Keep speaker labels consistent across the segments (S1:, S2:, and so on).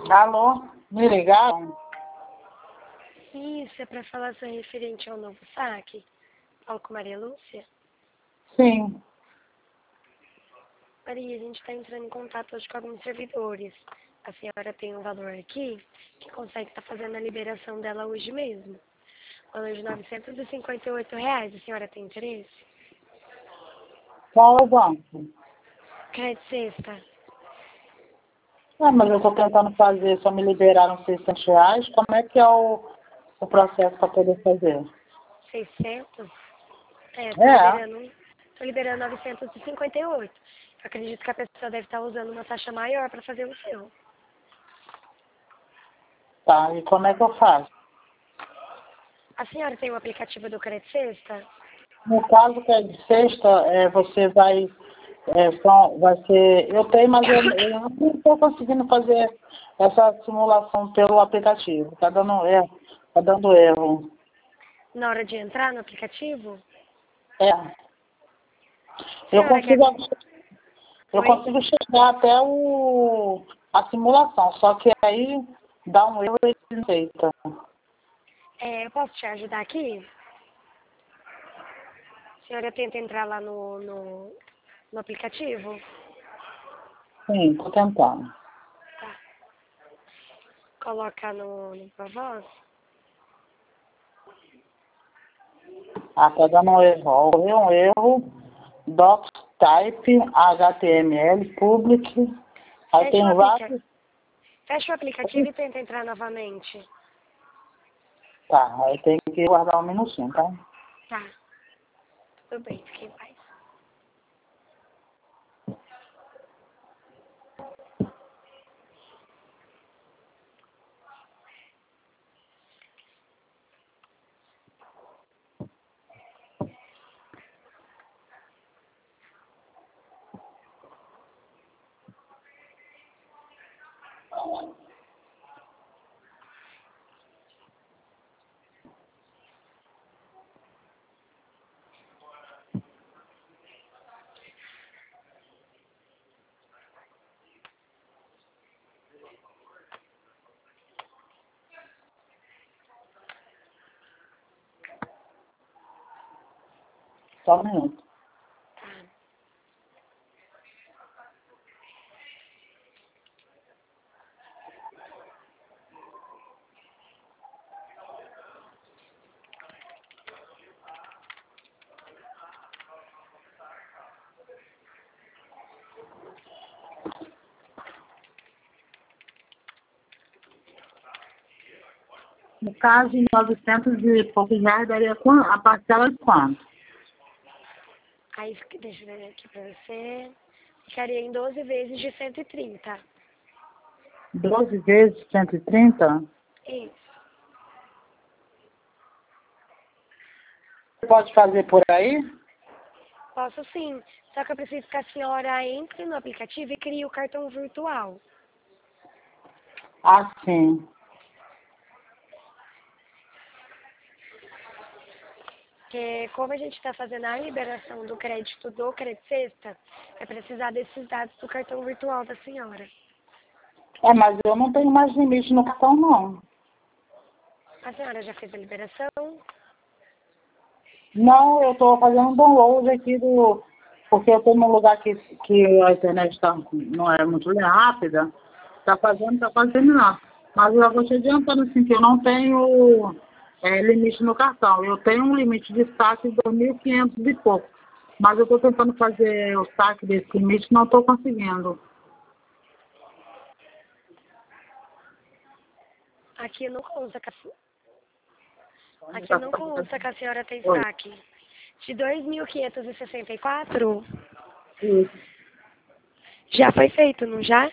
S1: Alô, me ligaram?
S2: Isso, é para falar só referente ao novo saque. Falo com Maria Lúcia.
S1: Sim.
S2: Maria, a gente está entrando em contato hoje com alguns servidores. A senhora tem um valor aqui que consegue estar fazendo a liberação dela hoje mesmo. Valor de R$ 958. A senhora tem interesse?
S1: Qual é o banco?
S2: Crédito sexta.
S1: Mas eu estou tentando fazer, só me liberaram R$ 600. Como é que é o processo para poder fazer?
S2: 600?
S1: É.
S2: Tô liberando 958. Eu acredito que a pessoa deve estar usando uma taxa maior para fazer o seu.
S1: Tá, e como é que eu faço?
S2: A senhora tem o aplicativo do Crédito Sexta?
S1: No caso que é de sexta, você vai ser... Eu tenho, mas eu não estou conseguindo fazer essa simulação pelo aplicativo. Está dando erro. Tá dando erro.
S2: Na hora de entrar no aplicativo?
S1: É. Eu
S2: Senhora, quer...
S1: consigo chegar até a simulação, só que aí dá um erro e ele aceita.
S2: Eu posso te ajudar aqui? A senhora tenta entrar lá no aplicativo?
S1: Sim, estou tentando.
S2: Tá. Coloca no ProVoz.
S1: Tá dando um erro. Houve um erro. Docs Type, HTML, Public. Aí tem vários.
S2: Fecha o aplicativo e tenta entrar novamente.
S1: Tá, aí tem que guardar um minutinho, tá?
S2: Tá. Tudo bem, fique em paz.
S1: Só um minuto. No caso, de 900 e poucos reais, daria a parcela de quanto?
S2: Aí, deixa eu ver aqui pra você. Ficaria em 12 vezes de 130.
S1: 12 vezes 130?
S2: Isso.
S1: Você pode fazer por aí?
S2: Posso sim. Só que eu preciso que a senhora entre no aplicativo e crie o cartão virtual.
S1: Ah, sim.
S2: Porque como a gente está fazendo a liberação do crédito Sexta, vai precisar desses dados do cartão virtual da senhora.
S1: Mas eu não tenho mais limite no cartão, não.
S2: A senhora já fez a liberação?
S1: Não, eu estou fazendo um download aqui porque eu estou num lugar que a internet não é muito rápida. Está quase terminando. Mas eu vou te adiantando assim, que eu não tenho limite no cartão. Eu tenho um limite de saque de 2.500 e pouco. Mas eu estou tentando fazer o saque desse limite e não estou conseguindo.
S2: Aqui não consta que a senhora tem saque. De 2.564?
S1: Isso.
S2: Já foi feito, não já?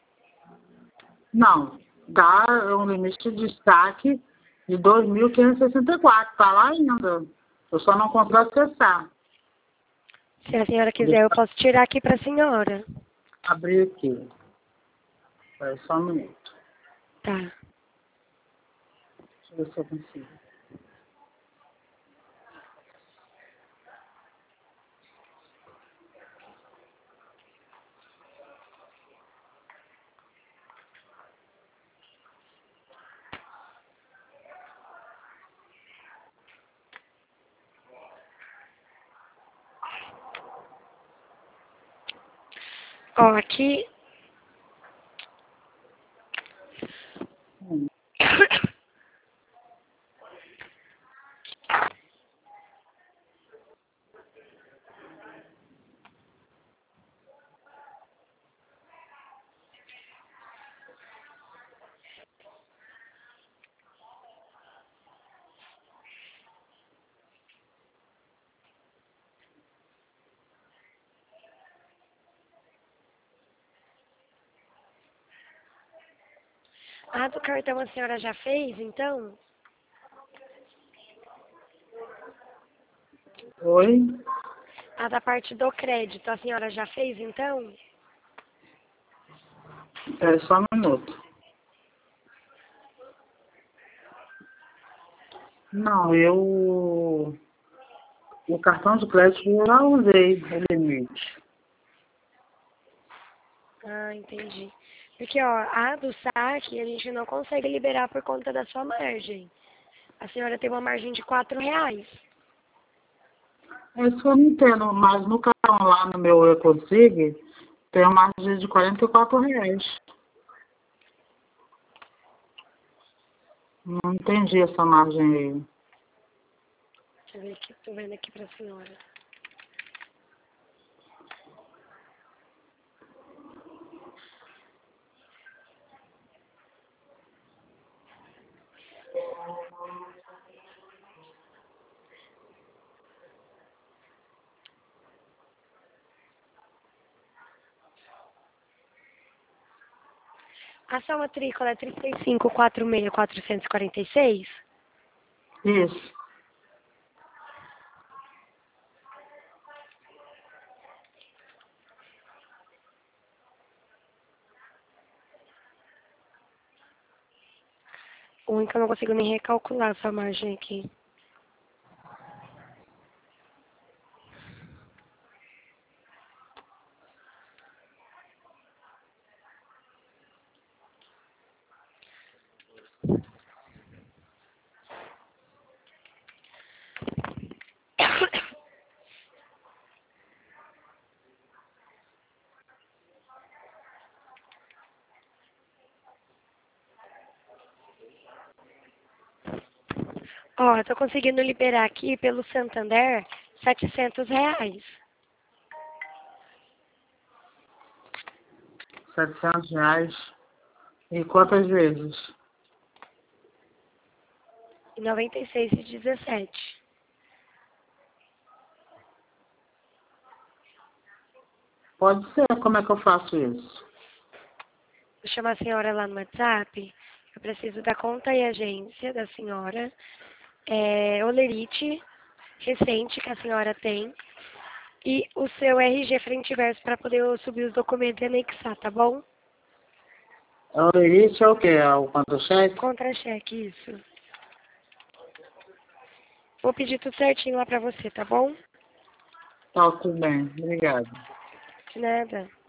S1: Não, dá um limite de saque de 2.564. Está lá ainda. Eu só não consigo acessar.
S2: Se a senhora quiser, eu posso tirar aqui para a senhora.
S1: Abrir aqui. Espera só um minuto.
S2: Tá.
S1: Deixa eu ver se eu consigo.
S2: Ó, aqui...
S1: Hum.
S2: A do cartão a senhora já fez, então?
S1: Oi?
S2: A da parte do crédito a senhora já fez, então?
S1: É só um minuto. Não, o cartão de crédito eu já usei o limite.
S2: Ah, entendi. Porque, ó, a do saque a gente não consegue liberar por conta da sua margem. A senhora tem uma margem de R$ 4.
S1: É isso que eu não entendo, mas no cartão lá no meu Eu Consigo, tem uma margem de R$ 44. Não entendi essa margem aí.
S2: Deixa eu ver aqui, tô vendo aqui pra senhora. A sua matrícula é 3546-446?
S1: Isso.
S2: O único que eu não consigo nem recalcular essa margem aqui. Ó, eu tô conseguindo liberar aqui pelo Santander R$ 700.
S1: R$ 700. E quantas vezes?
S2: E 96,17.
S1: Pode ser. Como é que eu faço isso?
S2: Vou chamar a senhora lá no WhatsApp. Eu preciso da conta e agência da senhora. Olerite recente que a senhora tem. E o seu RG frente e verso para poder eu subir os documentos e anexar, tá bom?
S1: O início é o quê? É o contra-cheque?
S2: Contra-cheque, isso. Vou pedir tudo certinho lá pra você, tá bom?
S1: Tá, tudo bem. Obrigado.
S2: De nada.